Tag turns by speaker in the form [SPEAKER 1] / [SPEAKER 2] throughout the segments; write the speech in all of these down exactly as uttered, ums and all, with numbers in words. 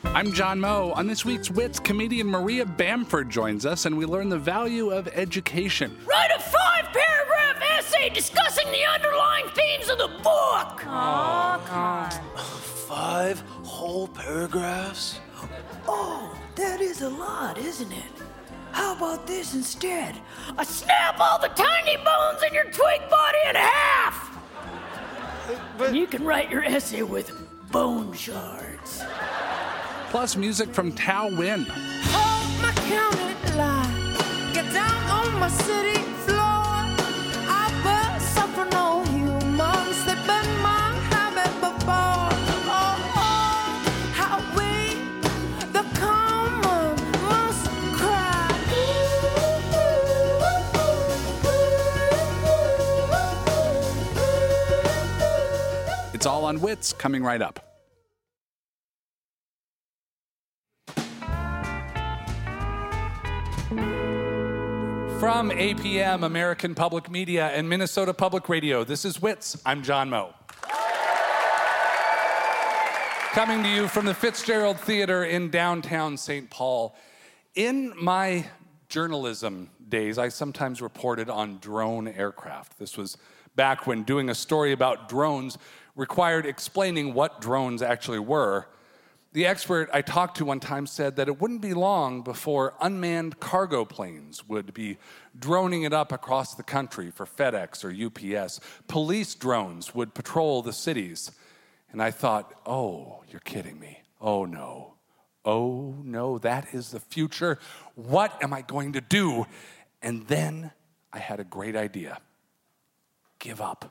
[SPEAKER 1] I'm John Moe. On this week's Wits, comedian Maria Bamford joins us, and we learn the value of education.
[SPEAKER 2] Write a five-paragraph essay discussing the underlying themes of the book.
[SPEAKER 3] Oh, come on.
[SPEAKER 4] Five whole paragraphs?
[SPEAKER 2] Oh, that is a lot, isn't it? How about this instead? I snap all the tiny bones in your twig body in half.
[SPEAKER 4] But
[SPEAKER 2] And you can write your essay with bone shards.
[SPEAKER 1] Plus music from Tao Win.
[SPEAKER 3] Hold my county line. Get down on my city floor. I will suffer no humans. They've been my habit before. Oh, oh, how we, the common, must cry.
[SPEAKER 1] It's all on Wits, coming right up. From A P M, American Public Media, and Minnesota Public Radio, this is Wits. I'm John Moe. Coming to you from the Fitzgerald Theater in downtown Saint Paul. In my journalism days, I sometimes reported on drone aircraft. This was back when doing a story about drones required explaining what drones actually were. The expert I talked to one time said that it wouldn't be long before unmanned cargo planes would be droning it up across the country for FedEx or U P S. Police drones would patrol the cities. And I thought, oh, you're kidding me. Oh, no. Oh, no, that is the future. What am I going to do? And then I had a great idea. Give up.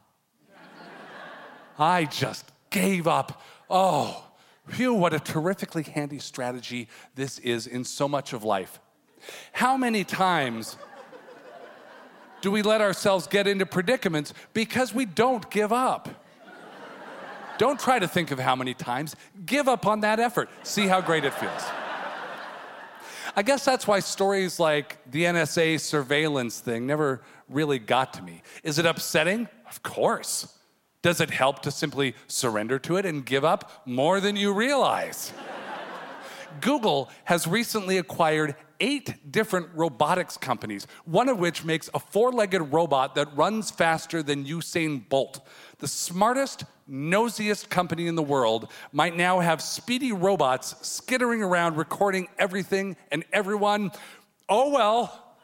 [SPEAKER 1] I just gave up. Oh, phew, what a terrifically handy strategy this is in so much of life. How many times do we let ourselves get into predicaments because we don't give up? Don't try to think of how many times. Give up on that effort. See how great it feels. I guess that's why stories like the N S A surveillance thing never really got to me. Is it upsetting? Of course. Does it help to simply surrender to it and give up? More than you realize. Google has recently acquired eight different robotics companies, one of which makes a four-legged robot that runs faster than Usain Bolt. The smartest, nosiest company in the world might now have speedy robots skittering around recording everything and everyone. Oh well.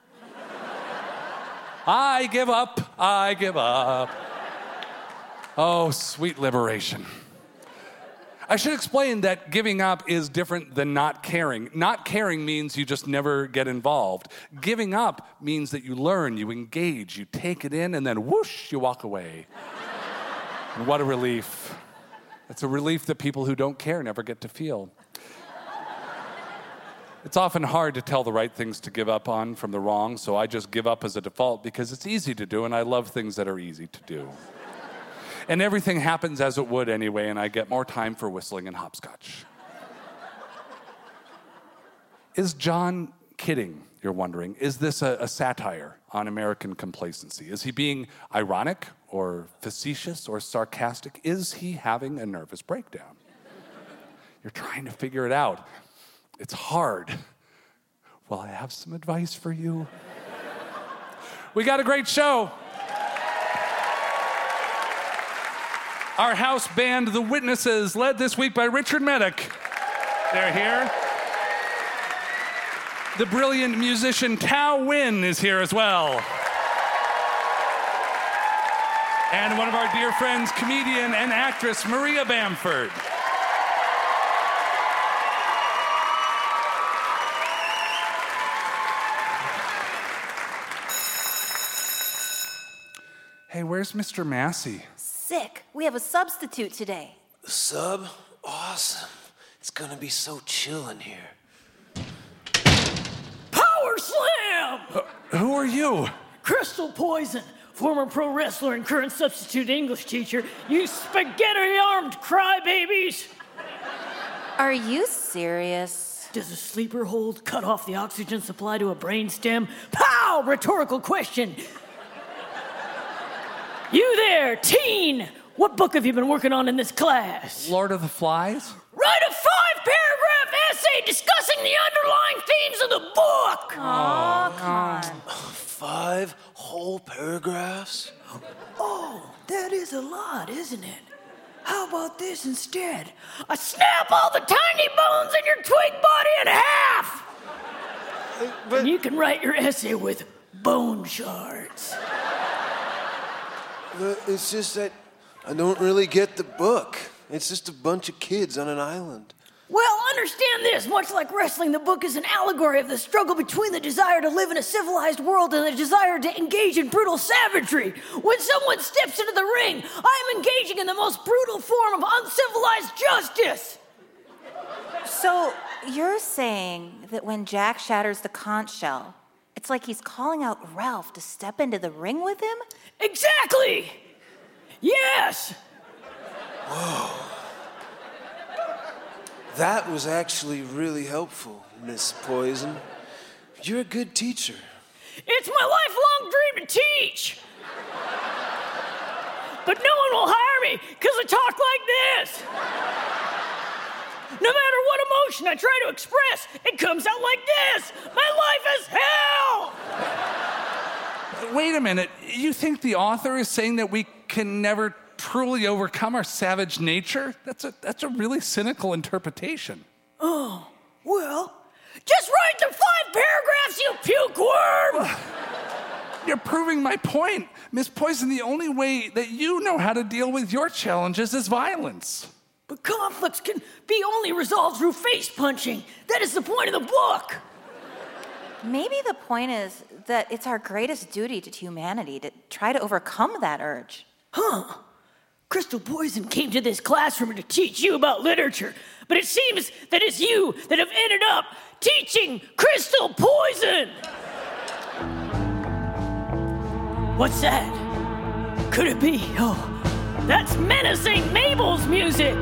[SPEAKER 1] I give up, I give up. Oh, sweet liberation. I should explain that giving up is different than not caring. Not caring means you just never get involved. Giving up means that you learn, you engage, you take it in, and then whoosh, you walk away. And what a relief. It's a relief that people who don't care never get to feel. It's often hard to tell the right things to give up on from the wrong, so I just give up as a default because it's easy to do, and I love things that are easy to do. And everything happens as it would anyway, and I get more time for whistling and hopscotch. Is John kidding, you're wondering? Is this a, a satire on American complacency? Is he being ironic or facetious or sarcastic? Is he having a nervous breakdown? You're trying to figure it out. It's hard. Well, I have some advice for you. We got a great show. Our house band, The Witnesses, led this week by Richard Meddick. They're here. The brilliant musician Tao Win is here as well. And one of our dear friends, comedian and actress Maria Bamford. Hey, where's Mister Massey?
[SPEAKER 5] Sick. We have a substitute today.
[SPEAKER 4] Sub? Awesome. It's gonna be so chill in here.
[SPEAKER 2] Power slam!
[SPEAKER 1] Uh, who are you?
[SPEAKER 2] Crystal Poison, former pro wrestler and current substitute English teacher. You spaghetti-armed crybabies!
[SPEAKER 5] Are you serious?
[SPEAKER 2] Does a sleeper hold cut off the oxygen supply to a brainstem? Pow! Rhetorical question. You there, teen! What book have you been working on in this class?
[SPEAKER 1] Lord of the Flies?
[SPEAKER 2] Write a five-paragraph this instead? I snap all the tiny bones in your twig body in half!
[SPEAKER 4] But
[SPEAKER 2] And you can write your essay with bone shards.
[SPEAKER 4] but it's just that I don't really get the book. It's just a bunch of kids on an island.
[SPEAKER 2] Well, understand this. Much like wrestling, the book is an allegory of the struggle between the desire to live in a civilized world and the desire to engage in brutal savagery. When someone steps into the ring, I am engaging in the most brutal form of uncivilized justice.
[SPEAKER 5] So you're saying that when Jack shatters the conch shell, it's like he's calling out Ralph to step into the ring with him?
[SPEAKER 2] Exactly. Yes.
[SPEAKER 4] That was actually really helpful, Miss Poison. You're a good teacher.
[SPEAKER 2] It's my lifelong dream to teach. But no one will hire me because I talk like this. No matter what emotion I try to express, it comes out like this. My life is hell.
[SPEAKER 1] Wait a minute. You think the author is saying that we can never truly overcome our savage nature? That's a that's a really cynical interpretation.
[SPEAKER 2] Oh, well, just write the five paragraphs, you puke worm.
[SPEAKER 1] You're proving my point. Miss Poison, the only way that you know how to deal with your challenges is violence.
[SPEAKER 2] But conflicts can be only resolved through face punching. That is the point of the book.
[SPEAKER 5] Maybe the point is that it's our greatest duty to humanity to try to overcome that urge.
[SPEAKER 2] Huh. Crystal Poison came to this classroom to teach you about literature, but it seems that it's you that have ended up teaching Crystal Poison. What's that? Could it be? Oh, that's menacing Mabel's music.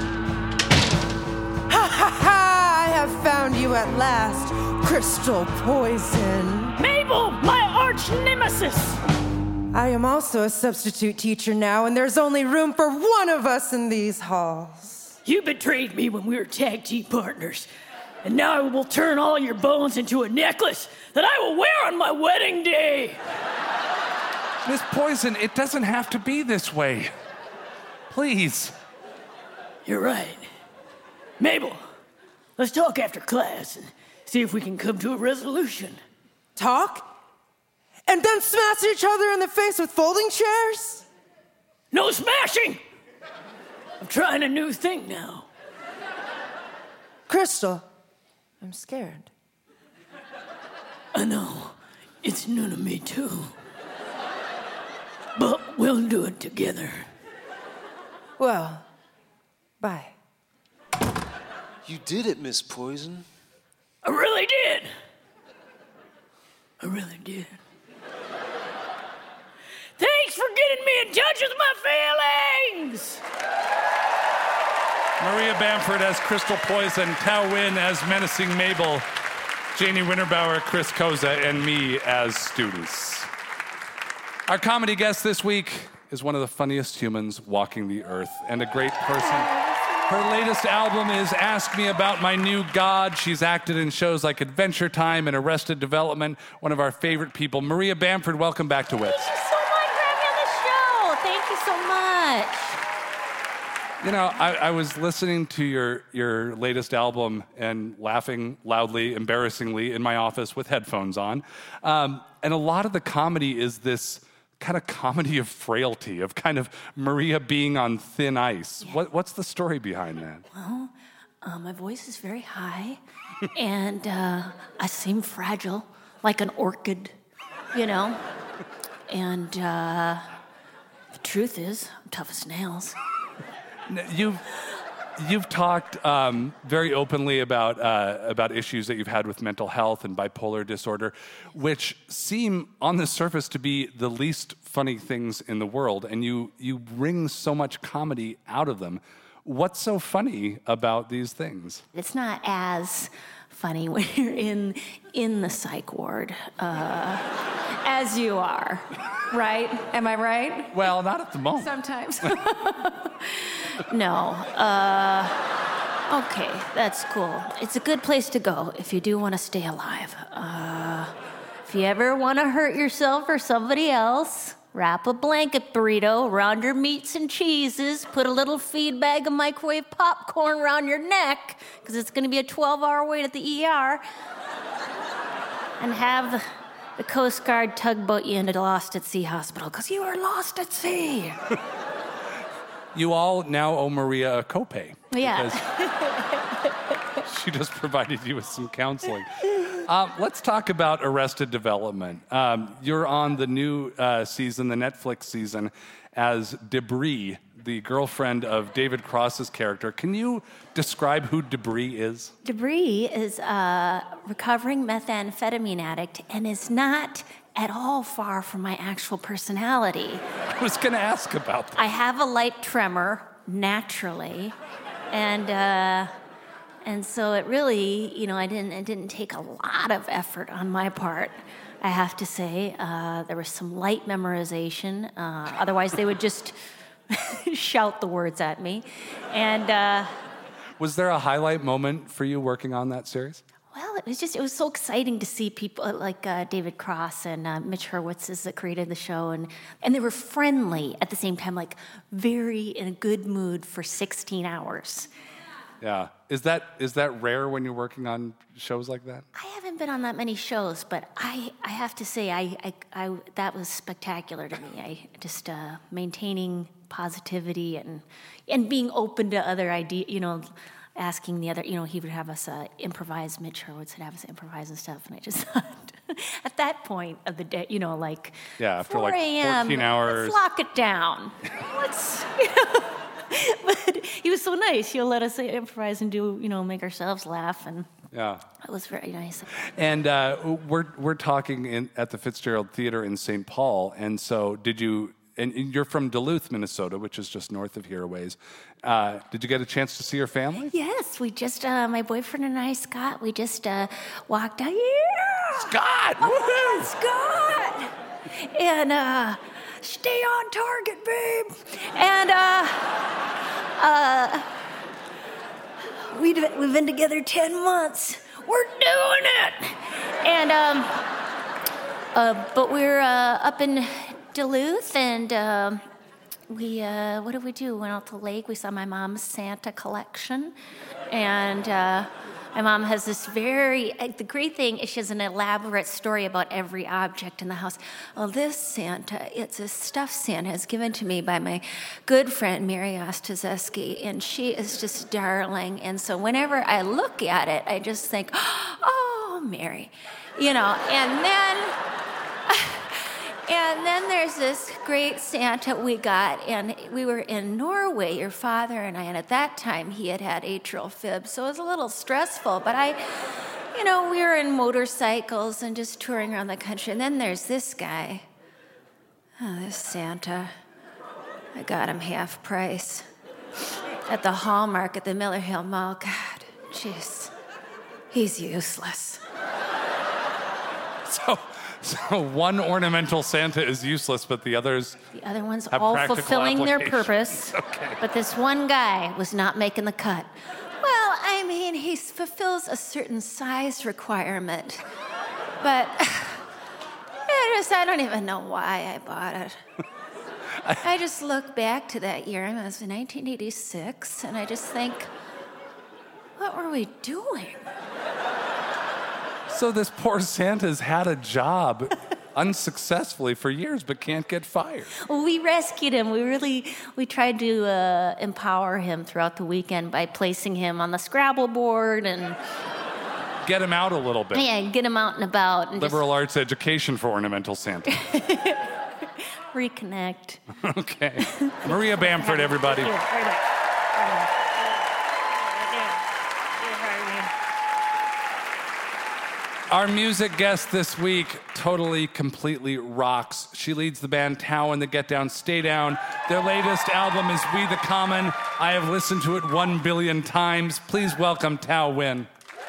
[SPEAKER 3] Ha ha ha! I have found you at last, Crystal Poison.
[SPEAKER 2] Mabel, my arch nemesis.
[SPEAKER 3] I am also a substitute teacher now, and there's only room for one of us in these halls.
[SPEAKER 2] You betrayed me when we were tag team partners, and now I will turn all your bones into a necklace that I will wear on my wedding day.
[SPEAKER 1] Miss Poison, it doesn't have to be this way. Please.
[SPEAKER 2] You're right. Mabel, let's talk after class and see if we can come to a resolution.
[SPEAKER 3] Talk? And then smash each other in the face with folding chairs?
[SPEAKER 2] No smashing! I'm trying a new thing now.
[SPEAKER 3] Crystal, I'm scared.
[SPEAKER 2] I know. It's new to me, too. But we'll do it together.
[SPEAKER 3] Well, bye.
[SPEAKER 4] You did it, Miss Poison.
[SPEAKER 2] I really did. I really did. Thanks for getting me in touch with my feelings!
[SPEAKER 1] Maria Bamford as Crystal Poison, Tao Win as Menacing Mabel, Janie Winterbauer, Chris Koza, and me as students. Our comedy guest this week is one of the funniest humans walking the earth and a great person. Her latest album is Ask Me About My New God. She's acted in shows like Adventure Time and Arrested Development. One of our favorite people. Maria Bamford, welcome back to Wits.
[SPEAKER 5] Thank you so much for having me on the show. Thank you so much.
[SPEAKER 1] You know, I, I was listening to your, your latest album and laughing loudly, embarrassingly, in my office with headphones on. Um, and a lot of the comedy is this kind of comedy of frailty, of kind of Maria being on thin ice.
[SPEAKER 2] Yeah.
[SPEAKER 1] What, what's the story behind that?
[SPEAKER 2] Well, uh, my voice is very high, and uh, I seem fragile, like an orchid, you know? And uh, the truth is, I'm tough as nails.
[SPEAKER 1] You've you've talked um, very openly about uh, about issues that you've had with mental health and bipolar disorder, which seem on the surface to be the least funny things in the world, and you you wring so much comedy out of them. What's so funny about these things?
[SPEAKER 2] It's not as funny when you're in in the psych ward, uh, as you are, right? Am I right?
[SPEAKER 1] Well, not at the moment.
[SPEAKER 2] Sometimes. No. Uh, okay, that's cool. It's a good place to go if you do want to stay alive. Uh, if you ever want to hurt yourself or somebody else, Wrap a blanket burrito around your meats and cheeses. Put a little feed bag of microwave popcorn around your neck, because it's going to be a twelve-hour wait at the E R. And have the, the Coast Guard tugboat you into Lost at Sea Hospital, because you are lost at sea.
[SPEAKER 1] You all now owe Maria a copay.
[SPEAKER 2] Yeah.
[SPEAKER 1] Because she just provided you with some counseling. Um, let's talk about Arrested Development. Um, you're on the new uh, season, the Netflix season, as Debris, the girlfriend of David Cross's character. Can you describe who Debris is?
[SPEAKER 2] Debris is a recovering methamphetamine addict and is not at all far from my actual personality.
[SPEAKER 1] I was going to ask about that.
[SPEAKER 2] I have a light tremor, naturally, and uh, and so it really, you know, I didn't it didn't take a lot of effort on my part, I have to say. Uh, there was some light memorization. Uh, otherwise, they would just shout the words at me. And uh,
[SPEAKER 1] was there a highlight moment for you working on that series?
[SPEAKER 2] well, it was just, it was so exciting to see people like uh, David Cross and uh, Mitch Hurwitz that created the show. And, and they were friendly at the same time, like very in a good mood for sixteen hours.
[SPEAKER 1] Yeah. Is that is that rare when you're working on shows like that?
[SPEAKER 2] I haven't been on that many shows, but I, I have to say, I, I, I that was spectacular to me. I just uh, maintaining positivity and and being open to other ideas, you know, asking the other, you know, he would have us uh, improvise, Mitch Hurwitz would have us improvise and stuff, and I just thought, at that point of the day, you know, like,
[SPEAKER 1] Yeah, after like
[SPEAKER 2] four a.m.,
[SPEAKER 1] fourteen hours.
[SPEAKER 2] let's lock it down. Let's, you know. But he was so nice. He'll let us improvise and do, you know, make ourselves laugh, and
[SPEAKER 1] Yeah.
[SPEAKER 2] it was very nice.
[SPEAKER 1] And uh, we're we're talking in, at the Fitzgerald Theater in Saint Paul, and so did you? And you're from Duluth, Minnesota, which is just north of here a ways. Uh, did you get a chance to see your family?
[SPEAKER 2] Yes, we just, uh, my boyfriend and I, Scott, we just uh, walked out. Yeah!
[SPEAKER 1] Scott!
[SPEAKER 2] Oh,
[SPEAKER 1] Woohoo!
[SPEAKER 2] Scott! And uh, stay on target, babe. And uh, uh, we'd, we've been together ten months. We're doing it! And, um, uh, but we're uh, up in Duluth, and um, we, uh, what did we do? Went out to the lake. We saw my mom's Santa collection. And uh, my mom has this very, uh, the great thing is she has an elaborate story about every object in the house. Oh, this Santa, it's a stuffed Santa. It's given to me by my good friend, Mary Ostazeski, and she is just darling. And so whenever I look at it, I just think, oh, Mary, you know, and then... And then there's this great Santa we got, and we were in Norway, your father and I, and at that time he had had atrial fib, so it was a little stressful, but I, you know, we were in motorcycles and just touring around the country, and then there's this guy, oh, this Santa, I got him half price at the Hallmark at the Miller Hill Mall. God, jeez, he's useless.
[SPEAKER 1] So... So one ornamental Santa is useless, but the others
[SPEAKER 2] The other ones
[SPEAKER 1] have
[SPEAKER 2] all
[SPEAKER 1] practical
[SPEAKER 2] fulfilling their
[SPEAKER 1] application.
[SPEAKER 2] purpose,
[SPEAKER 1] Okay.
[SPEAKER 2] but this one guy was not making the cut. Well, I mean, he fulfills a certain size requirement, but I just, I don't even know why I bought it. I just look back to that year, I mean, it was in nineteen eighty-six, and I just think, what were we doing?
[SPEAKER 1] So this poor Santa's had a job unsuccessfully for years, but can't get fired.
[SPEAKER 2] Well, we rescued him. We really, we tried to uh, empower him throughout the weekend by placing him on the Scrabble board and
[SPEAKER 1] Get him out a little bit.
[SPEAKER 2] yeah, get him out and about and
[SPEAKER 1] Liberal arts education for ornamental Santa.
[SPEAKER 2] just reconnect.
[SPEAKER 1] Okay. Maria Bamford, everybody. Our music guest this week totally, completely rocks. She leads the band Tao and the Get Down, Stay Down. Their latest album is We the Common. I have listened to it one billion times. Please welcome Tao Win.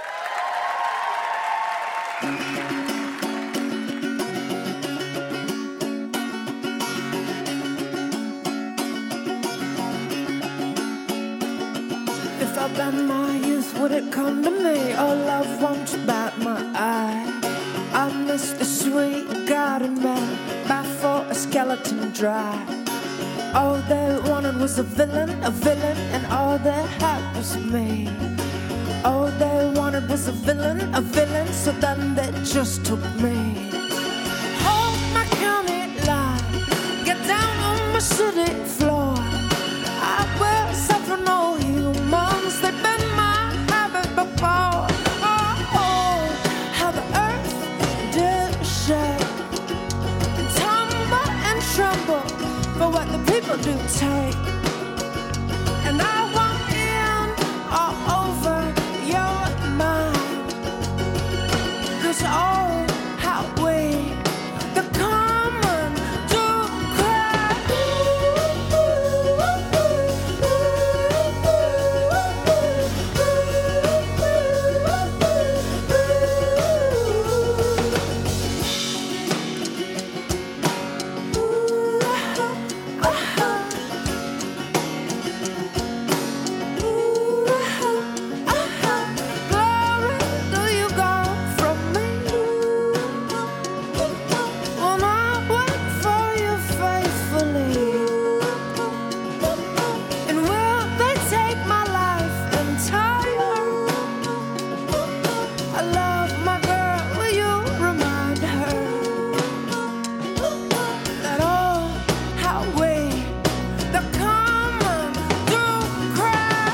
[SPEAKER 3] If I bend my youth, would it come to me? Or love won't bat my eye? I miss the sweet garden man back for a skeleton dry. All they wanted was a villain, a villain, and all they had was me. All they wanted was a villain, a villain, so then they just took me. Hold my county line, get down on my city floor. I will suffer no humans, they've been my habit before. Oh, oh, how the earth did shake and tumble and tremble for what the people do take. And I want in all over your mind, 'cause oh, how we, the common, do cry. Glory, do you go from me? Will I wait for you faithfully? And will they take my life entire? I love my girl, will you remind her that oh, how we, the common, do cry.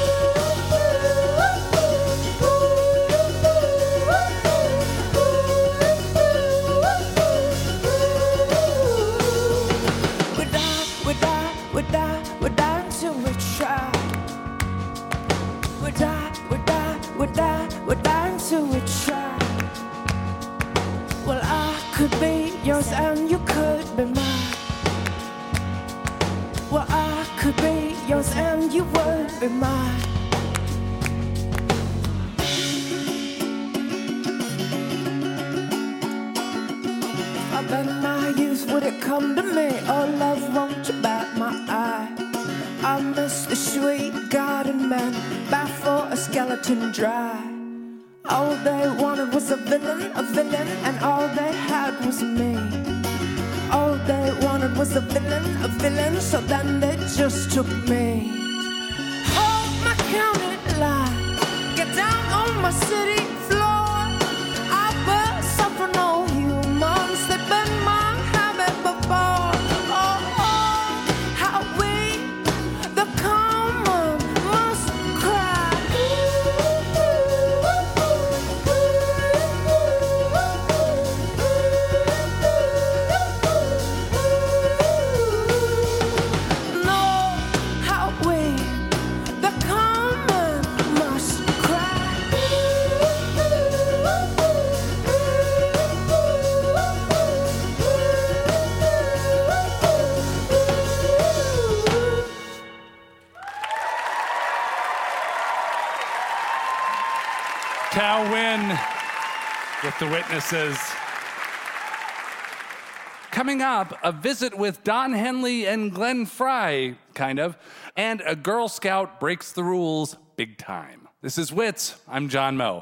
[SPEAKER 3] We die, we die, we die, we die until we try. We die, we die, we die, we die until we try. Well, I could be yours and you could be mine. Well, I could be yours and you would be mine. If I bet my youth, would it come to me? Oh, love, won't you bat my eye? I miss the sweet garden man back for a skeleton dry. All they wanted was a villain, a villain, and all they had was me. All they wanted was a villain, a villain, so then they just took me. Hold my county line, get down on my city floor. I will suffer no humans, they've been my habit before. Oh, oh, how we, the common, must cry. No, how we, the common, must cry.
[SPEAKER 1] Tao Win with The Witnesses. Coming up, a visit with Don Henley and Glenn Frey, kind of, and a Girl Scout breaks the rules big time. This is Wits. I'm John Moe.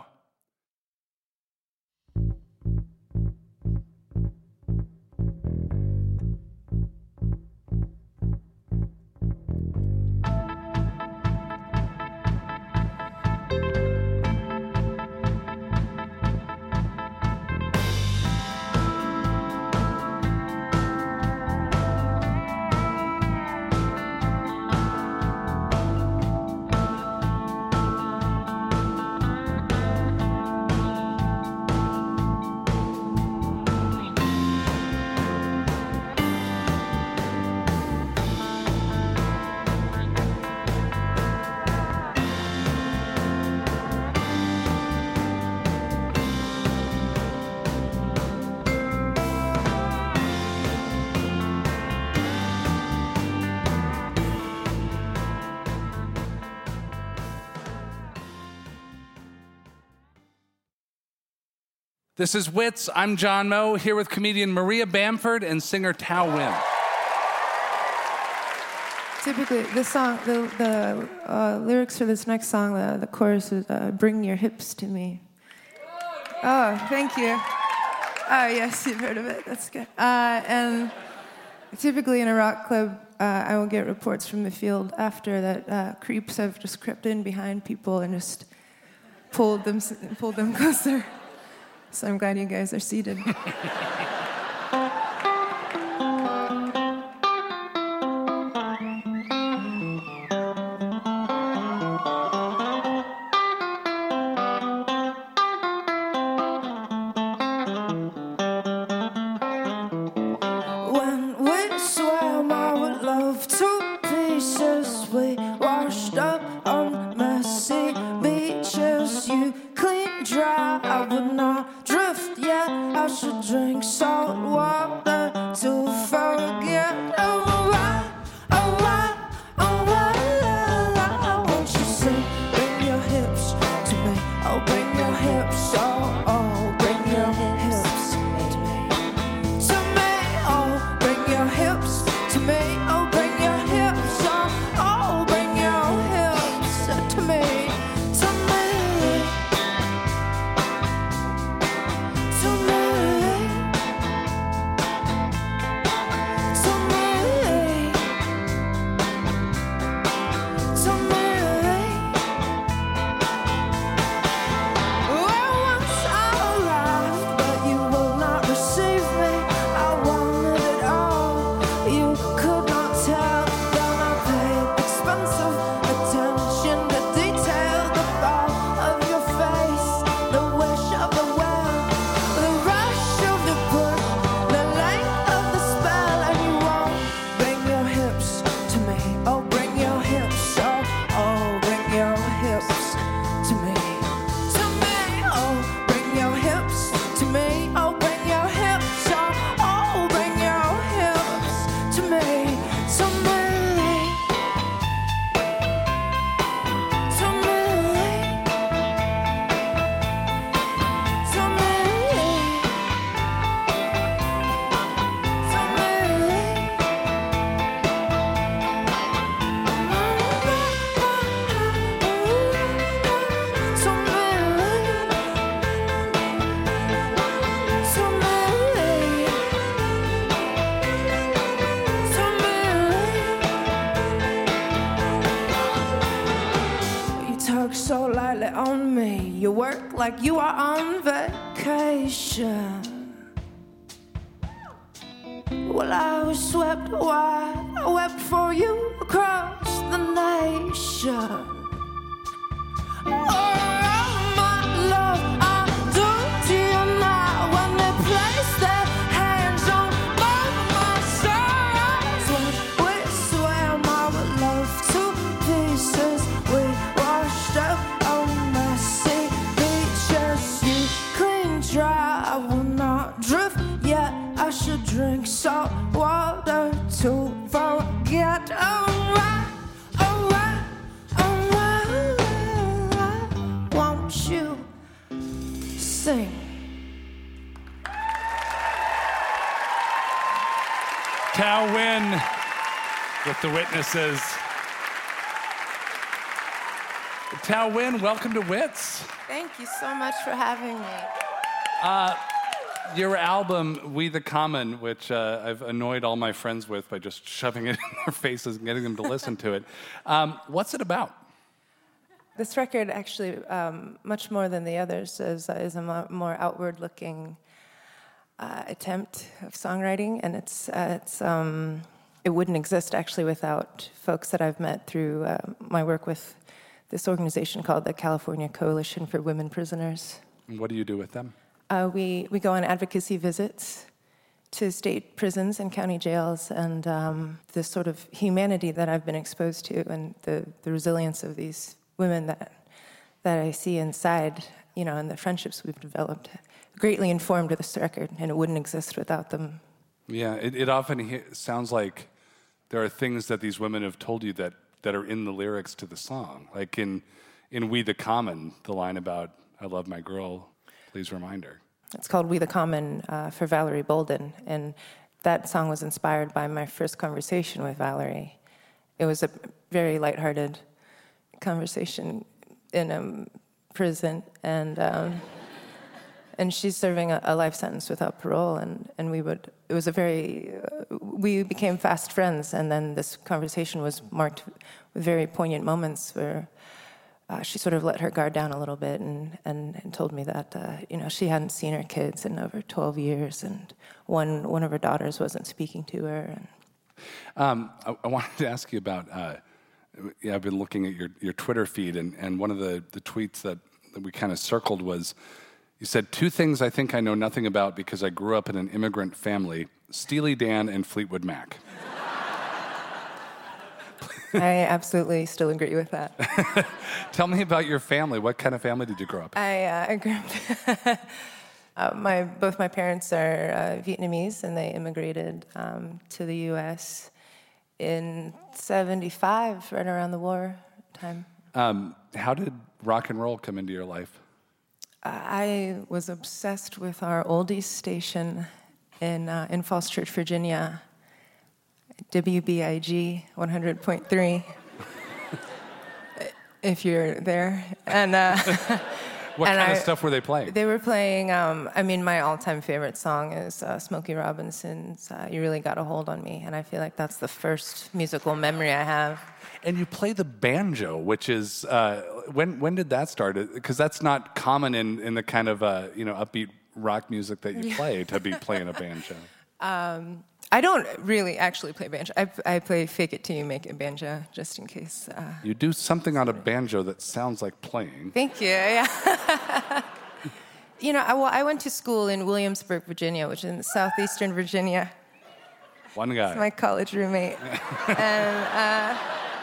[SPEAKER 1] This is Wits. I'm John Moe, here with comedian Maria Bamford and singer Tao Win.
[SPEAKER 3] Typically, this song, the, the uh, lyrics for this next song, the, the chorus is uh, "Bring your hips to me." Oh, thank you. Oh, yes, you've heard of it. That's good. Uh, and typically in a rock club, uh, I will get reports from the field after that uh, creeps have just crept in behind people and just pulled them, pulled them closer. So I'm glad you guys are seated. When we swam our love to pieces, we washed up on messy beaches. You clean dry, I would not drift yet. I should drink salt water to forget. Oh, why, oh, why, oh, why, won't you sing? Bring your hips to me. Oh, bring your hips, oh, oh, bring your hips to me. To me, oh, bring your hips to me. Oh, bring your hips, oh, oh, bring your hips to me. To me, to me, to me, to me. Well, once I arrived, but you will not receive me. I wanted it all. You could not tell. Then I paid expensive attention to detail. The fall of your face, the wish of the well, the rush of the push, the length of the spell. And you won't bring your hips to me. Oh, bring your hips. Oh, oh, bring your hips to me. To me, oh, bring your hips to me. Oh, bring your hips. Oh, oh, bring your hips to me. To me, to me, to You talk so lightly on me. You work like you are on vacation. Well, I was swept wide. I wept for you across the nation. Oh, my love, I do to you now when they place their hands on both my sides. When we swam our love to pieces, we washed up on messy beaches. You clean dry, I will not drift yet. I should drink salt water to forget. Oh, why, oh, why, oh, why, won't you sing?
[SPEAKER 1] Tao Win with the Witnesses. Tao Win, welcome to Wits.
[SPEAKER 3] Thank you so much for having me.
[SPEAKER 1] Your album, We the Common, which uh, I've annoyed all my friends with by just shoving it in their faces and getting them to listen to it. Um, what's it about?
[SPEAKER 3] This record, actually, um, much more than the others, is, is a mo- more outward-looking uh, attempt of songwriting, and it's uh, it's um, it wouldn't exist actually without folks that I've met through uh, my work with this organization called the California Coalition for Women Prisoners.
[SPEAKER 1] And what do you do with them?
[SPEAKER 3] Uh, we we go on advocacy visits to state prisons and county jails, and um, the sort of humanity that I've been exposed to, and the, the resilience of these women that that I see inside, you know, and the friendships we've developed, greatly informed this record, and it wouldn't exist without them.
[SPEAKER 1] Yeah, it, it often he- sounds like there are things that these women have told you that, that are in the lyrics to the song. Like in, in We the Common, the line about, I love my girl, please remind her.
[SPEAKER 3] It's called We the Common uh, for Valerie Bolden, and that song was inspired by my first conversation with Valerie. It was a very lighthearted conversation in a prison, and um,
[SPEAKER 6] and she's serving a, a life sentence without parole, and, and we would, it was a very, uh, we became fast friends, and then this conversation was marked with very poignant moments where uh, she sort of let her guard down a little bit and, and, and told me that, uh, you know, she hadn't seen her kids in over twelve years, and one, one of her daughters wasn't speaking to her. And
[SPEAKER 1] Um, I, I wanted to ask you about, uh, yeah, I've been looking at your, your Twitter feed, and, and one of the, the tweets that, that we kind of circled was, you said, two things I think I know nothing about because I grew up in an immigrant family, Steely Dan and Fleetwood Mac.
[SPEAKER 6] I absolutely still agree with that.
[SPEAKER 1] Tell me about your family. What kind of family did you grow up in?
[SPEAKER 6] I, uh, I grew up... Uh, my both my parents are uh, Vietnamese, and they immigrated um, to the U S in seventy-five, right around the war time.
[SPEAKER 1] Um, how did rock and roll come into your life?
[SPEAKER 6] Uh, I was obsessed with our oldies station in uh, in Falls Church, Virginia, W B I G one hundred point three. If you're there, and. Uh,
[SPEAKER 1] What
[SPEAKER 6] and
[SPEAKER 1] kind
[SPEAKER 6] I,
[SPEAKER 1] of stuff were they playing?
[SPEAKER 6] They were playing, um, I mean, my all-time favorite song is uh, Smokey Robinson's uh, You Really Got a Hold on Me, and I feel like that's the first musical memory I have.
[SPEAKER 1] And you play the banjo, which is, uh, when when did that start? Because that's not common in, in the kind of, uh, you know, upbeat rock music that you play, to be playing a banjo.
[SPEAKER 6] Um, I don't really actually play banjo. I, I play Fake It Till You Make It banjo, just in case. Uh,
[SPEAKER 1] You do something on a banjo that sounds like playing.
[SPEAKER 6] Thank you, yeah. You know, I, well, I went to school in Williamsburg, Virginia, which is in southeastern Virginia.
[SPEAKER 1] One guy.
[SPEAKER 6] It's my college roommate. and uh,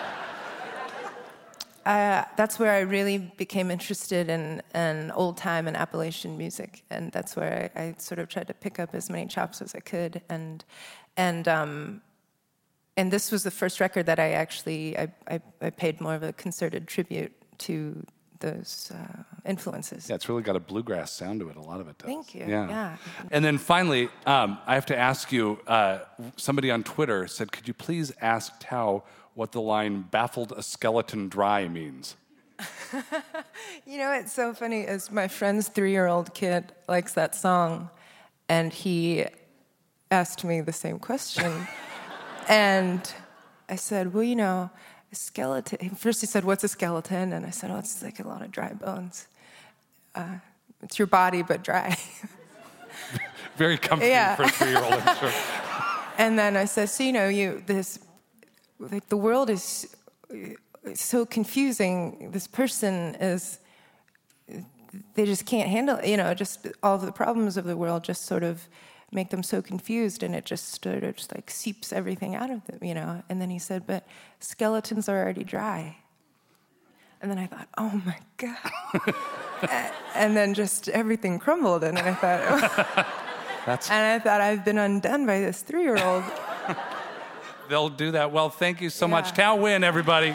[SPEAKER 6] uh, that's where I really became interested in, in old-time and Appalachian music. And that's where I, I sort of tried to pick up as many chops as I could. And and um, and this was the first record that I actually, I, I, I paid more of a concerted tribute to those uh, influences.
[SPEAKER 1] Yeah, it's really got a bluegrass sound to it. A lot of it does.
[SPEAKER 6] Thank you.
[SPEAKER 1] Yeah.
[SPEAKER 6] Yeah.
[SPEAKER 1] And then finally, um, I have to ask you, uh, somebody on Twitter said, could you please ask Tao what the line "baffled a skeleton dry" means?
[SPEAKER 6] You know, it's so funny, is my friend's three-year-old kid likes that song, and he asked me the same question. And I said, well, you know, a skeleton. First he said, what's a skeleton? And I said, oh, it's like a lot of dry bones. Uh, it's your body, but dry.
[SPEAKER 1] Very comforting
[SPEAKER 6] Yeah.
[SPEAKER 1] for a three-year-old, I'm sure.
[SPEAKER 6] And then I said, so, you know, you this, like, the world is so confusing. This person is, they just can't handle it. You know, just all the problems of the world just sort of make them so confused, and it just sort of just like seeps everything out of them, you know. And then he said, but skeletons are already dry. And then I thought, oh my God. And then just everything crumbled, and I thought, oh.
[SPEAKER 1] That's...
[SPEAKER 6] And I thought, I've been undone by this three-year-old.
[SPEAKER 1] They'll do that. Well, thank you so
[SPEAKER 6] Yeah.
[SPEAKER 1] much. Tao Nguyen, everybody.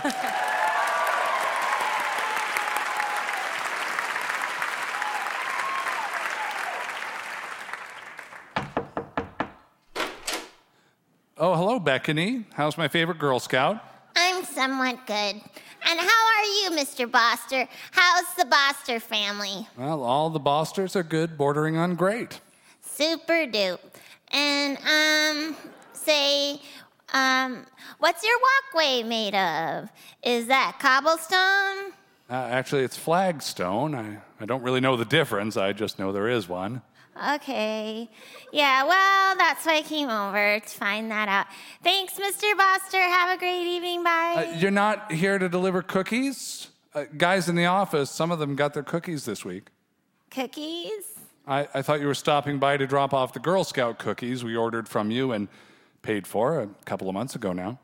[SPEAKER 1] Oh, hello, Bethany. How's my favorite Girl Scout?
[SPEAKER 7] I'm somewhat good. And how are you, Mister Boster? How's the Boster family?
[SPEAKER 1] Well, all the Bosters are good, bordering on great.
[SPEAKER 7] Super dupe. And, um, say, um, what's your walkway made of? Is that cobblestone?
[SPEAKER 1] Uh, actually, it's flagstone. I, I don't really know the difference. I just know there is one.
[SPEAKER 7] Okay. Yeah, well, that's why I came over, to find that out. Thanks, Mister Boster. Have a great evening. Bye.
[SPEAKER 1] Uh, you're not here to deliver cookies? Uh, guys in the office, some of them got their cookies this week.
[SPEAKER 7] Cookies?
[SPEAKER 1] I, I thought you were stopping by to drop off the Girl Scout cookies we ordered from you and paid for a couple of months ago now.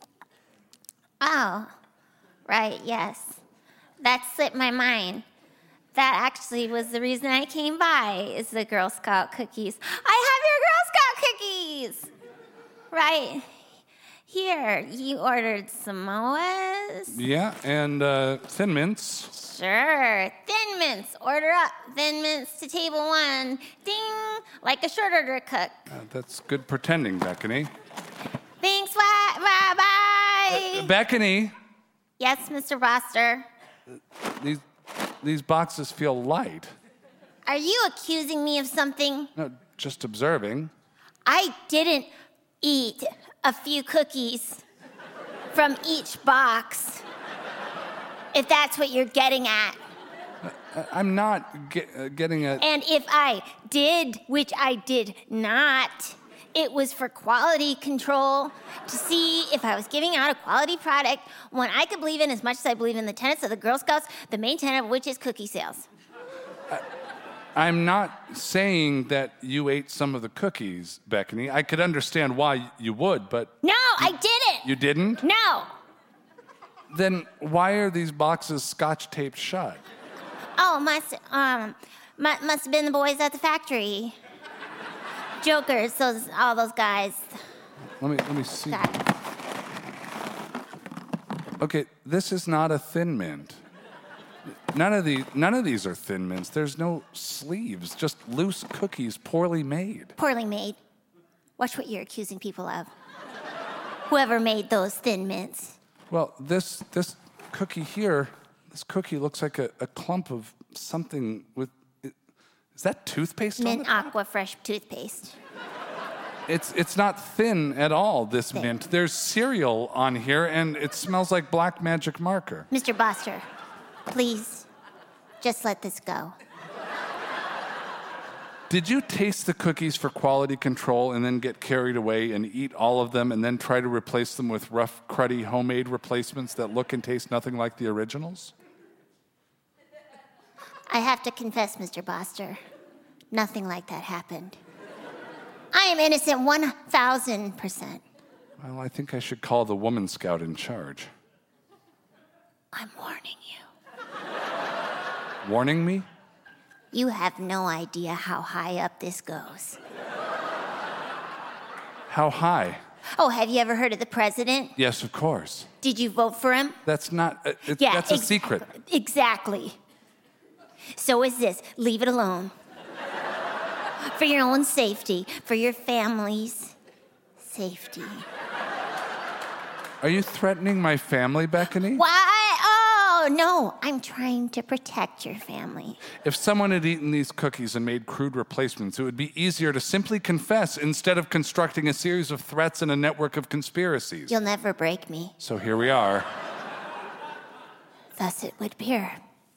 [SPEAKER 7] Oh, right, yes. That slipped my mind. That actually was the reason I came by, is the Girl Scout cookies. I have your Girl Scout cookies! Right here. You ordered Samoas?
[SPEAKER 1] Yeah, and uh, Thin Mints.
[SPEAKER 7] Sure. Thin Mints. Order up. Thin Mints to table one. Ding! Like a short order cook.
[SPEAKER 1] Uh, that's good pretending, Bethany.
[SPEAKER 7] Thanks, bye, bye, bye.
[SPEAKER 1] Uh, Bethany,
[SPEAKER 7] Yes, Mister Boster.
[SPEAKER 1] these, these boxes feel light.
[SPEAKER 7] Are you accusing me of something?
[SPEAKER 1] No, just observing.
[SPEAKER 7] I didn't eat a few cookies from each box, if that's what you're getting at.
[SPEAKER 1] I'm not get, uh, getting a...
[SPEAKER 7] And if I did, which I did not, it was for quality control, to see if I was giving out a quality product, one I could believe in as much as I believe in the tenets of the Girl Scouts, the main tenet of which is cookie sales.
[SPEAKER 1] I, I'm not saying that you ate some of the cookies, Bethany. I could understand why you would, but...
[SPEAKER 7] No, I didn't!
[SPEAKER 1] You didn't?
[SPEAKER 7] No!
[SPEAKER 1] Then why are these boxes scotch taped shut?
[SPEAKER 7] Oh, must, um, mu- must have been the boys at the factory. Jokers, those, all those guys.
[SPEAKER 1] Let me, let me see.
[SPEAKER 7] Got-
[SPEAKER 1] Okay, this is not a Thin Mint. None of the none of these are Thin Mints. There's no sleeves, just loose cookies, poorly made.
[SPEAKER 7] Poorly made. Watch what you're accusing people of. Whoever made those Thin Mints.
[SPEAKER 1] Well, this this cookie here, this cookie looks like a, a clump of something with. Is that toothpaste on
[SPEAKER 7] Mint
[SPEAKER 1] it?
[SPEAKER 7] Aqua Fresh toothpaste.
[SPEAKER 1] It's it's not thin at all, this
[SPEAKER 7] Thin.
[SPEAKER 1] mint. There's cereal on here, and it smells like black magic marker.
[SPEAKER 7] Mister Boster, please, just let this go.
[SPEAKER 1] Did you taste the cookies for quality control and then get carried away and eat all of them and then try to replace them with rough, cruddy, homemade replacements that look and taste nothing like the originals?
[SPEAKER 7] I have to confess, Mister Boster, nothing like that happened. I am innocent one thousand percent.
[SPEAKER 1] Well, I think I should call the woman scout in charge.
[SPEAKER 7] I'm warning you.
[SPEAKER 1] Warning me?
[SPEAKER 7] You have no idea how high up this goes.
[SPEAKER 1] How high?
[SPEAKER 7] Oh, have you ever heard of the president?
[SPEAKER 1] Yes, of course.
[SPEAKER 7] Did you vote for him?
[SPEAKER 1] That's not, uh, it,
[SPEAKER 7] Yeah,
[SPEAKER 1] that's a
[SPEAKER 7] ex-
[SPEAKER 1] secret.
[SPEAKER 7] Exactly. So is this. Leave it alone. For your own safety, for your family's safety.
[SPEAKER 1] Are you threatening my family, Bethany?
[SPEAKER 7] Why? Oh, no. I'm trying to protect your family.
[SPEAKER 1] If someone had eaten these cookies and made crude replacements, it would be easier to simply confess instead of constructing a series of threats and a network of conspiracies.
[SPEAKER 7] You'll never break me.
[SPEAKER 1] So here we are.
[SPEAKER 7] Thus it would appear.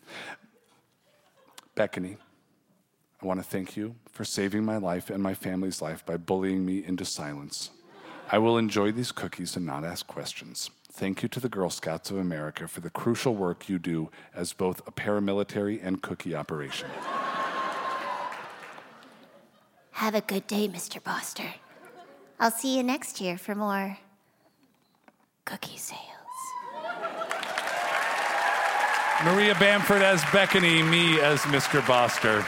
[SPEAKER 1] Bethany, I want to thank you for saving my life and my family's life by bullying me into silence. I will enjoy these cookies and not ask questions. Thank you to the Girl Scouts of America for the crucial work you do as both a paramilitary and cookie operation.
[SPEAKER 7] Have a good day, Mister Boster. I'll see you next year for more cookie sales.
[SPEAKER 1] Maria Bamford as Bethany, me as Mister Boster.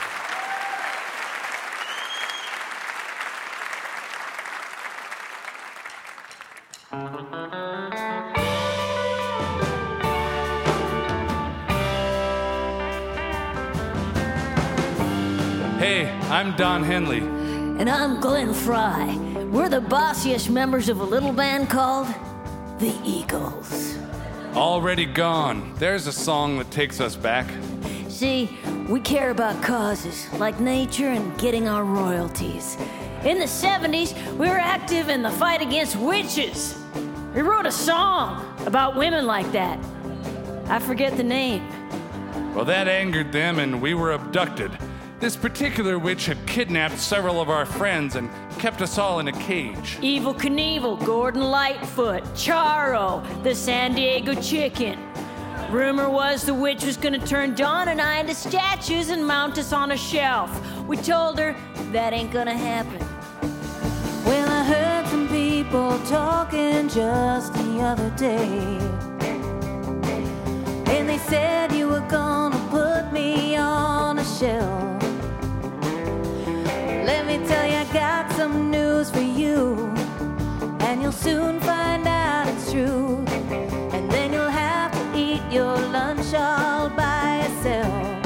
[SPEAKER 1] Hey, I'm Don Henley.
[SPEAKER 2] And I'm Glenn Fry. We're the bossiest members of a little band called the Eagles.
[SPEAKER 1] Already gone. There's a song that takes us back.
[SPEAKER 2] See, we care about causes like nature and getting our royalties. In the seventies, we were active in the fight against witches. We wrote a song about women like that. I forget the name.
[SPEAKER 1] Well, that angered them, and we were abducted. This particular witch had kidnapped several of our friends and kept us all in a cage.
[SPEAKER 2] Evel Knievel, Gordon Lightfoot, Charo, the San Diego Chicken. Rumor was the witch was gonna turn Dawn and I into statues and mount us on a shelf. We told her that ain't gonna happen.
[SPEAKER 5] Well, I heard some people talking just the other day, and they said you were gonna put me on a shelf. Let me tell you, I got some news for you, and you'll soon find out it's true. And then you'll have to eat your lunch all by yourself.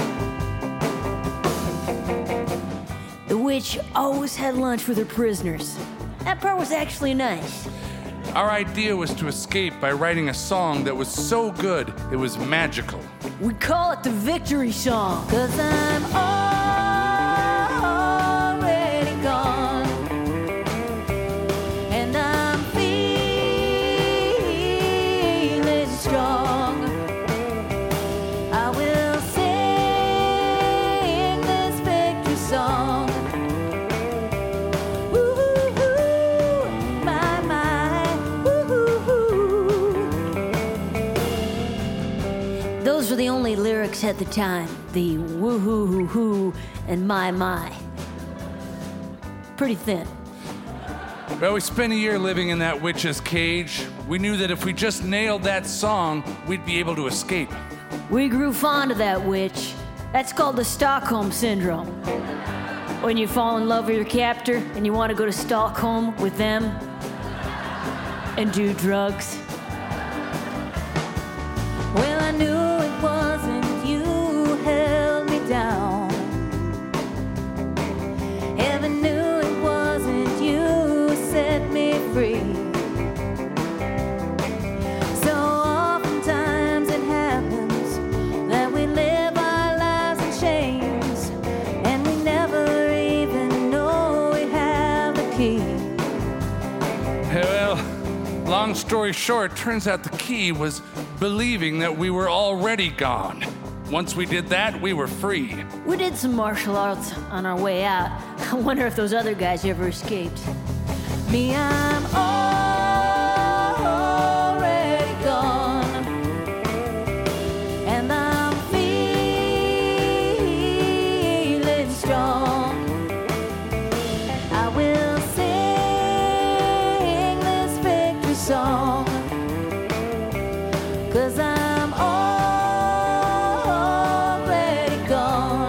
[SPEAKER 2] The witch always had lunch with her prisoners. That part was actually nice.
[SPEAKER 1] Our idea was to escape by writing a song that was so good it was magical.
[SPEAKER 2] We call it the Victory Song.
[SPEAKER 5] Cause I'm all
[SPEAKER 2] at the time, the woo-hoo hoo hoo and my my. Pretty thin.
[SPEAKER 1] Well, we spent a year living in that witch's cage. We knew that if we just nailed that song, we'd be able to escape.
[SPEAKER 2] We grew fond of that witch. That's called the Stockholm Syndrome. When you fall in love with your captor and you want to go to Stockholm with them and do drugs.
[SPEAKER 5] Well, I knew it wasn't you who held me down. Heaven knew it wasn't you who set me free. So oftentimes it happens that we live our lives in chains, and we never even know we have the key.
[SPEAKER 1] Well, long story short, turns out the key was believing that we were already gone. Once we did that, we were free.
[SPEAKER 2] We did some martial arts on our way out. I wonder if those other guys ever escaped.
[SPEAKER 5] Me, I'm already gone, and I'm feeling strong. I will sing this victory song, 'cause I'm already gone.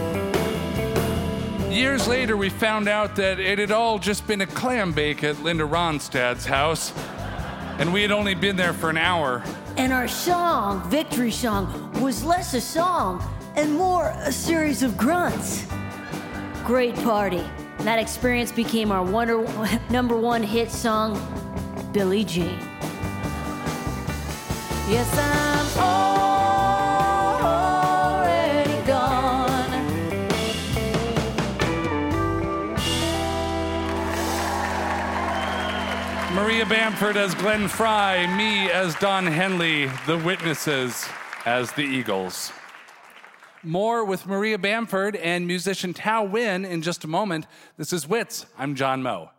[SPEAKER 1] Years later, we found out that it had all just been a clam bake at Linda Ronstadt's house, and we had only been there for an hour.
[SPEAKER 2] And our song, Victory Song, was less a song and more a series of grunts. Great party. And that experience became our wonder, number one hit song, Billie Jean.
[SPEAKER 5] Yes, I'm already gone.
[SPEAKER 1] Maria Bamford as Glenn Fry, me as Don Henley, the witnesses as the Eagles. More with Maria Bamford and musician Tao Win in just a moment. This is Wits. I'm John Moe.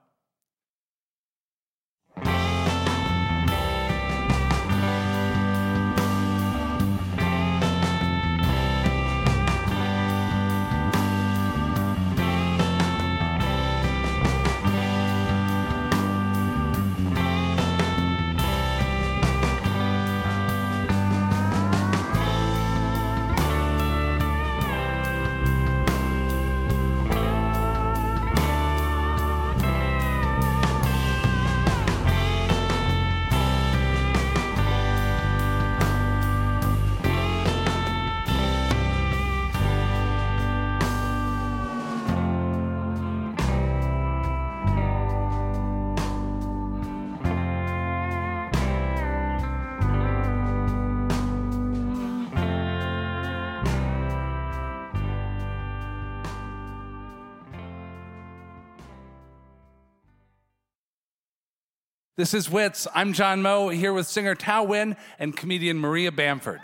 [SPEAKER 1] This is Wits. I'm John Moe, here with singer Tao Win and comedian Maria Bamford.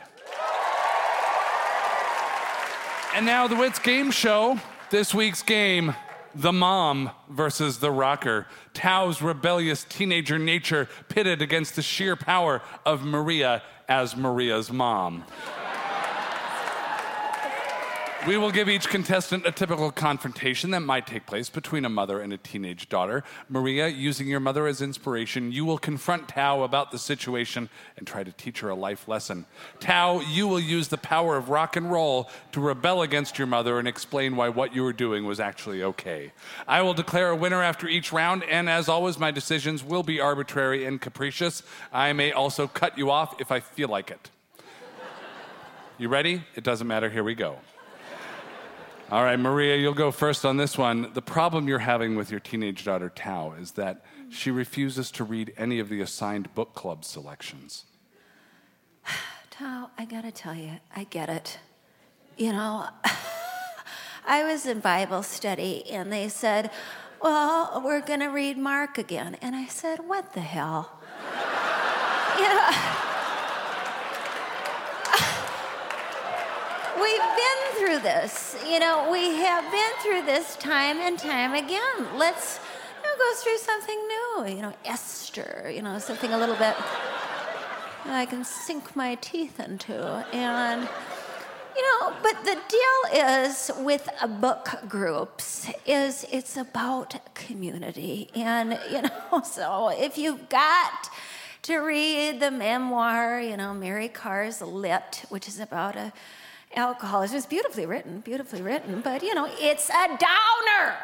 [SPEAKER 1] And now the Wits game show. This week's game, the mom versus the rocker. Tao's rebellious teenager nature pitted against the sheer power of Maria as Maria's mom. We will give each contestant a typical confrontation that might take place between a mother and a teenage daughter. Maria, using your mother as inspiration, you will confront Tao about the situation and try to teach her a life lesson. Tao, you will use the power of rock and roll to rebel against your mother and explain why what you were doing was actually okay. I will declare a winner after each round, and as always, my decisions will be arbitrary and capricious. I may also cut you off if I feel like it. You ready? It doesn't matter. Here we go. All right, Maria, you'll go first on this one. The problem you're having with your teenage daughter, Tao, is that she refuses to read any of the assigned book club selections.
[SPEAKER 7] Tao, I gotta tell you, I get it. You know, I was in Bible study and they said, well, we're gonna read Mark again. And I said, what the hell? You know, we've been through this. You know, we have been through this time and time again. Let's, you know, go through something new. You know, Esther, you know, something a little bit I can sink my teeth into. And
[SPEAKER 2] You know, but the deal is with uh, book groups is it's about community. And, you know, so if you've got to read the memoir, you know, Mary Carr's Lit, which is about a alcoholist. It's beautifully written, beautifully written, but, you know, it's a downer.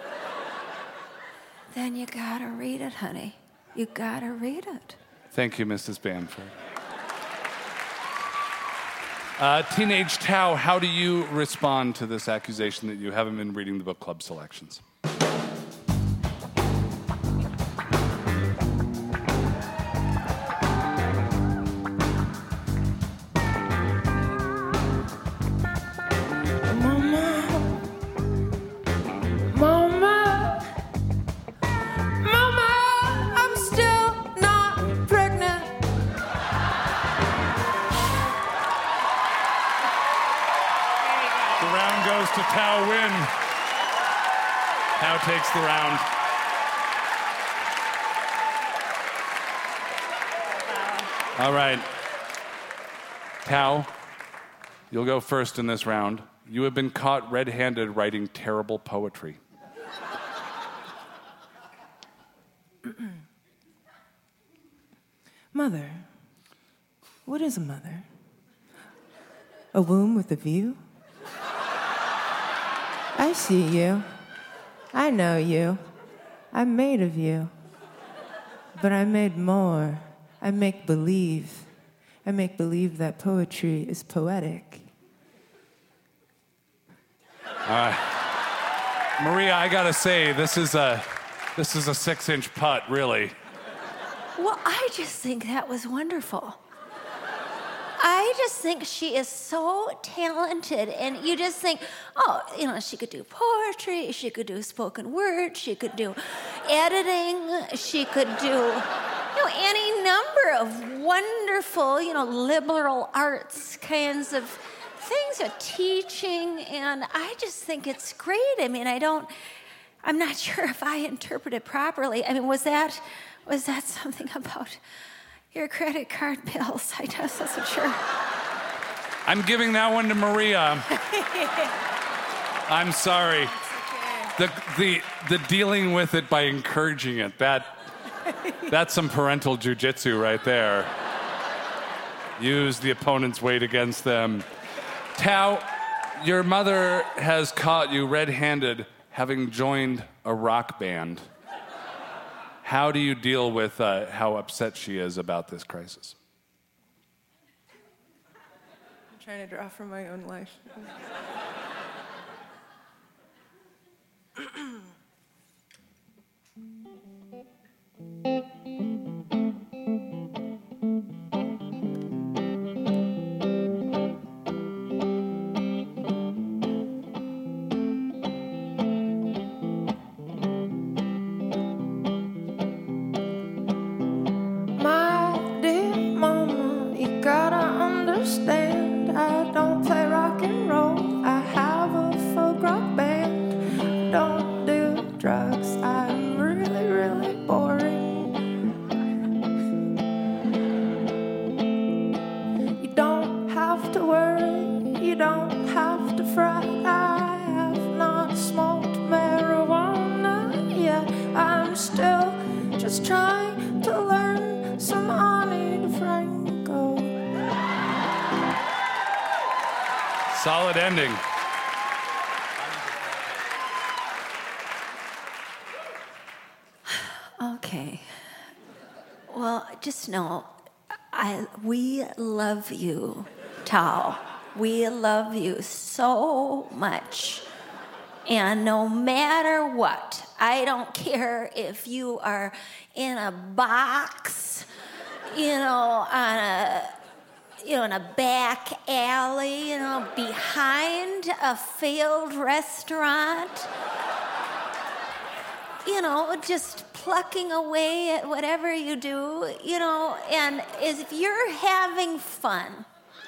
[SPEAKER 2] Then you gotta read it, honey. You gotta read it.
[SPEAKER 1] Thank you, Missus Bamford. Uh, Teenage Tao, how do you respond to this accusation that you haven't been reading the book club selections? To Tao win. Tao takes the round. All right. Tao, you'll go first in this round. You have been caught red-handed writing terrible poetry.
[SPEAKER 6] Mother. What is a mother? A womb with a view? I see you. I know you. I'm made of you. But I made more. I make believe. I make believe that poetry is poetic.
[SPEAKER 1] Uh, Maria, I gotta say, this is a this is a six-inch putt, really.
[SPEAKER 2] Well, I just think that was wonderful. I just think she is so talented, and you just think, oh, you know, she could do poetry, she could do spoken word, she could do editing, she could do, you know, any number of wonderful, you know, liberal arts kinds of things, of teaching, and I just think it's great. I mean, I don't, I'm not sure if I interpret it properly. I mean, was that, was that something about your credit card bills? I just wasn't sure.
[SPEAKER 1] I'm giving that one to Maria. I'm sorry. The, the, the dealing with it by encouraging it, that, that's some parental jujitsu right there. Use the opponent's weight against them. Tao, your mother has caught you red-handed having joined a rock band. How do you deal with uh, how upset she is about this crisis?
[SPEAKER 6] I'm trying to draw from my own life.
[SPEAKER 1] Solid ending.
[SPEAKER 2] Okay. Well, just know, I we love you, Tao. We love you so much. And no matter what, I don't care if you are in a box, you know, on a you know, in a back alley, you know, behind a failed restaurant. You know, just plucking away at whatever you do, you know, and if you're having fun,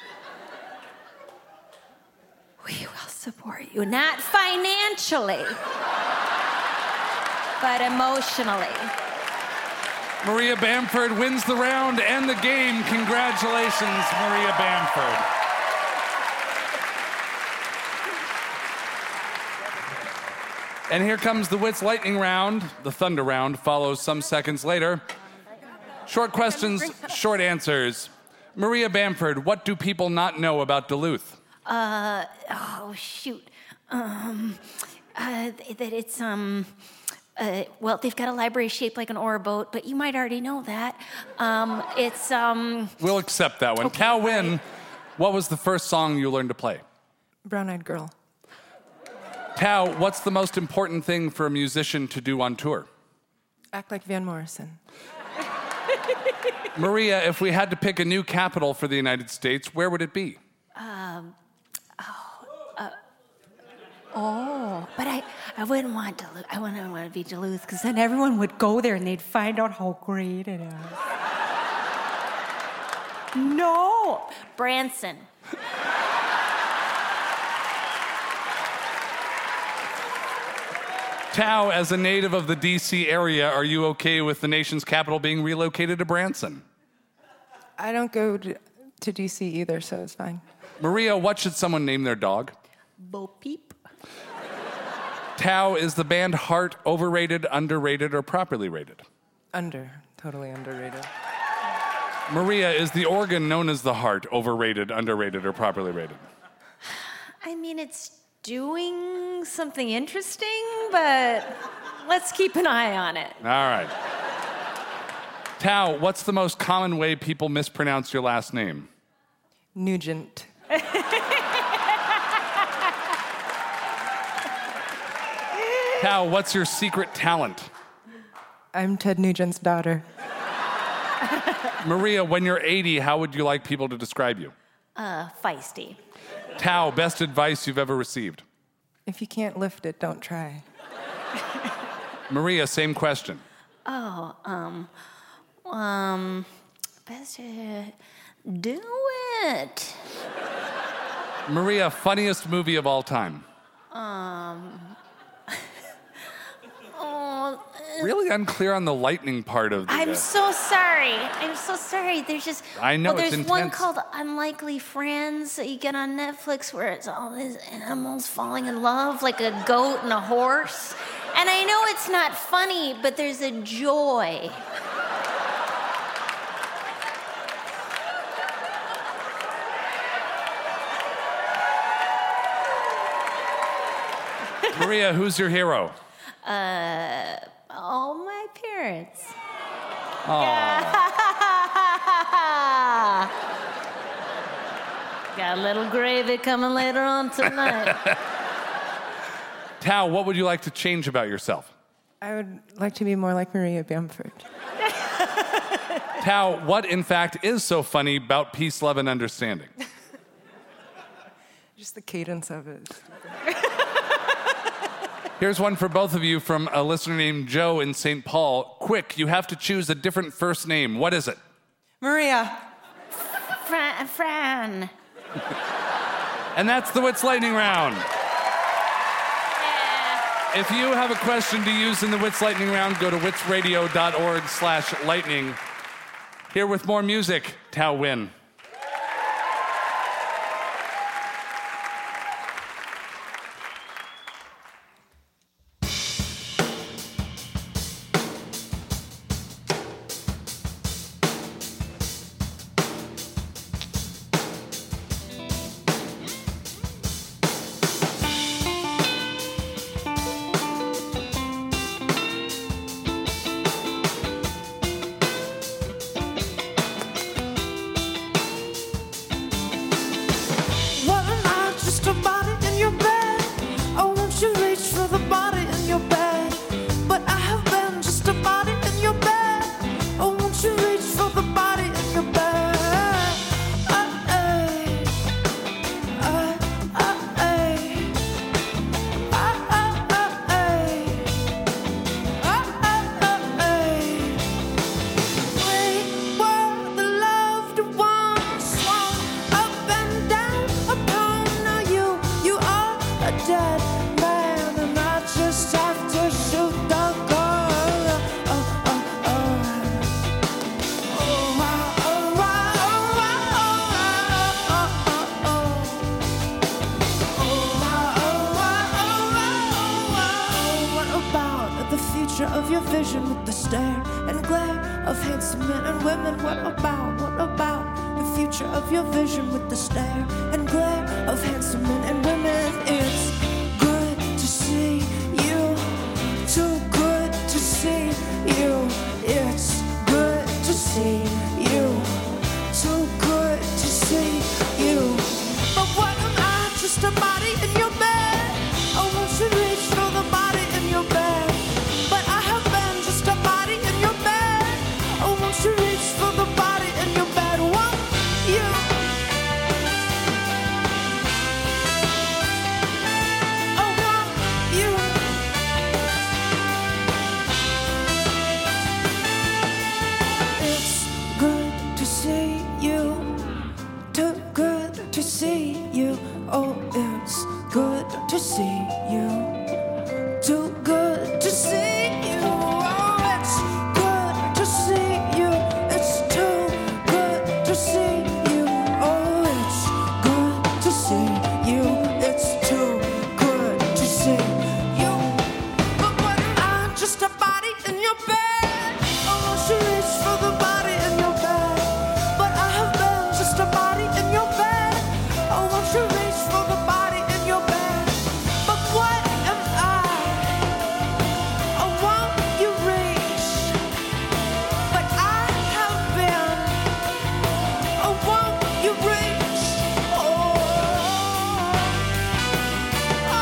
[SPEAKER 2] we will support you, not financially, but emotionally.
[SPEAKER 1] Maria Bamford wins the round and the game. Congratulations, Maria Bamford. And here comes the Wits lightning round. The thunder round follows some seconds later. Short questions, short answers. Maria Bamford, what do people not know about Duluth?
[SPEAKER 2] Uh, oh, shoot. Um, uh, that it's, um, uh, well, they've got a library shaped like an oar boat, but you might already know that. Um, it's, um...
[SPEAKER 1] We'll accept that one.
[SPEAKER 2] Okay,
[SPEAKER 1] Cal Wynn,
[SPEAKER 2] right.
[SPEAKER 1] what was the first song you learned to play?
[SPEAKER 6] Brown Eyed Girl.
[SPEAKER 1] Tao, what's the most important thing for a musician to do on tour?
[SPEAKER 6] Act like Van Morrison.
[SPEAKER 1] Maria, if we had to pick a new capital for the United States, where would it be?
[SPEAKER 2] Um, oh, uh, oh, but I, I wouldn't want Duluth. I wouldn't want to be Duluth because then everyone would go there and they'd find out how great it is. No, Branson.
[SPEAKER 1] Tao, as a native of the D C area, are you okay with the nation's capital being relocated to Branson?
[SPEAKER 6] I don't go to, to D C either, so it's fine.
[SPEAKER 1] Maria, what should someone name their dog?
[SPEAKER 2] Bo Peep.
[SPEAKER 1] Tao, is the band Heart overrated, underrated, or properly rated?
[SPEAKER 6] Under. Totally underrated.
[SPEAKER 1] Maria, is the organ known as the heart overrated, underrated, or properly rated?
[SPEAKER 2] I mean, it's doing something interesting, but let's keep an eye on it.
[SPEAKER 1] All right. Tao, what's the most common way people mispronounce your last name?
[SPEAKER 6] Nugent.
[SPEAKER 1] Tao, what's your secret talent?
[SPEAKER 6] I'm Ted Nugent's daughter.
[SPEAKER 1] Maria, when you're eighty, how would you like people to describe you?
[SPEAKER 2] Uh, feisty.
[SPEAKER 1] Tao, best advice you've ever received?
[SPEAKER 6] If you can't lift it, don't try.
[SPEAKER 1] Maria, same question.
[SPEAKER 2] Oh, um, um, best uh, do it.
[SPEAKER 1] Maria, funniest movie of all time?
[SPEAKER 2] Um, oh, uh,
[SPEAKER 1] Really unclear on the lightning part of the...
[SPEAKER 2] I'm
[SPEAKER 1] uh,
[SPEAKER 2] so sorry. I'm so sorry. There's just
[SPEAKER 1] I know,
[SPEAKER 2] well,
[SPEAKER 1] it's
[SPEAKER 2] there's one
[SPEAKER 1] intense.
[SPEAKER 2] called Unlikely Friends that you get on Netflix where it's all these animals falling in love, like a goat and a horse. And I know it's not funny, but there's a joy.
[SPEAKER 1] Maria, who's your hero?
[SPEAKER 2] Uh, all my parents.
[SPEAKER 1] Aw.
[SPEAKER 2] Got a little gravy coming later on tonight.
[SPEAKER 1] Tao, what would you like to change about yourself?
[SPEAKER 6] I would like to be more like Maria Bamford.
[SPEAKER 1] Tao, what in fact is so funny about peace, love, and understanding?
[SPEAKER 6] Just the cadence of it.
[SPEAKER 1] Here's one for both of you from a listener named Joe in Saint Paul. Quick, you have to choose a different first name. What is it?
[SPEAKER 6] Maria.
[SPEAKER 2] Fran. Fran.
[SPEAKER 1] And that's the Wits Lightning Round. If you have a question to use in the Wits Lightning Round, go to witsradio.org slash lightning. Here with more music, Tao Wynn.
[SPEAKER 3] of your vision with the stare and glare of handsome men and women. What about, what about the future of your vision with the stare and glare of handsome men and women? It's good to see you, too good to see you. It's good to see you, too good to see you. But what am I? Just a body in your bed. Oh, won't you reach for the body in your bed? But I have been just a body in your bed. Oh, won't you reach for the body in your bed? Won't you? Oh, won't you? It's good to see you, too good to see you. Oh, it's good to see you, too good to see you. Oh, it's good to see you, it's too good to see you. Oh, it's good to see you, it's too good to see you. But what am I? Just a body in your bed. Oh, won't you reach for the body in your bed? But I have been just a body in your bed. Oh, won't you reach for the body in your bed? But what am I? Oh, won't you reach? But I have been. Oh, won't you reach? Oh, oh,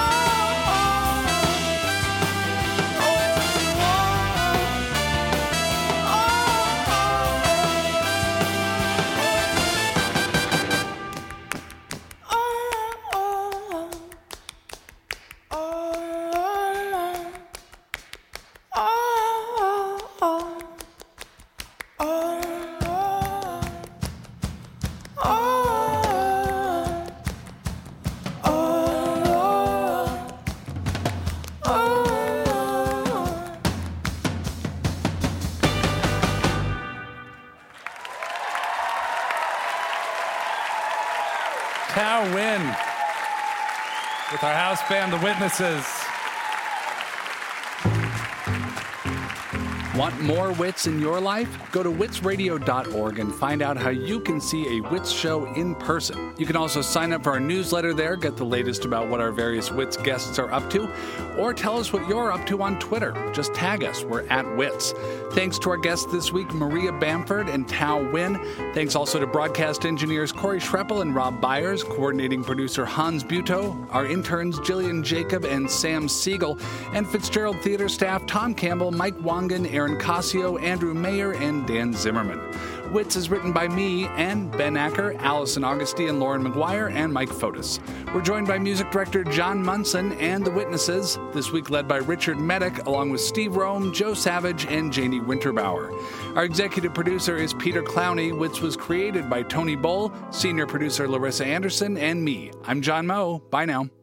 [SPEAKER 1] Tao Win with our house band, The Witnesses. Want more wits in your life? Go to wits radio dot org and find out how you can see a Wits show in person. You can also sign up for our newsletter there, get the latest about what our various Wits guests are up to, or tell us what you're up to on Twitter. Just tag us. We're at Wits. Thanks to our guests this week, Maria Bamford and Tao Win. Thanks also to broadcast engineers Corey Schreppel and Rob Byers, coordinating producer Hans Butow, our interns Jillian Jacob and Sam Siegel, and Fitzgerald Theater staff Tom Campbell, Mike Wangan, Aaron Casio, Andrew Mayer, and Dan Zimmerman. Wits is written by me and Ben Acker, Allison Augusty, Lauren McGuire, and Mike Fotis. We're joined by music director John Munson and The Witnesses, this week led by Richard Medic, along with Steve Rome, Joe Savage, and Janie Winterbauer. Our executive producer is Peter Clowney. Wits was created by Tony Bull, senior producer Larissa Anderson, and me. I'm John Moe. Bye now.